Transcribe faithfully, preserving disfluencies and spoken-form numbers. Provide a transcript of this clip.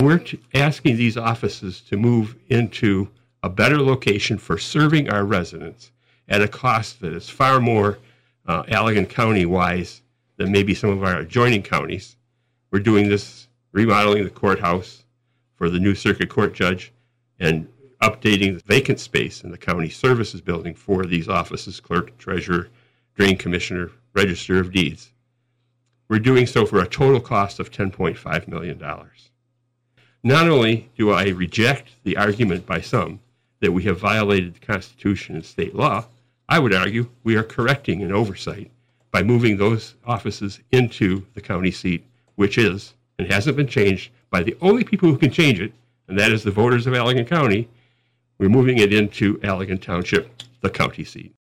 We're t- asking these offices to move into a better location for serving our residents at a cost that is far more uh, Allegan County-wise than maybe some of our adjoining counties. We're doing this, remodeling the courthouse for the new circuit court judge and updating the vacant space in the county services building for these offices, clerk, treasurer, drain commissioner, register of deeds. We're doing so for a total cost of ten point five million dollars. Not only do I reject the argument by some that we have violated the Constitution and state law, I would argue we are correcting an oversight by moving those offices into the county seat, which is, and hasn't been changed, by the only people who can change it, and that is the voters of Allegan County. We're moving it into Allegan Township, the county seat.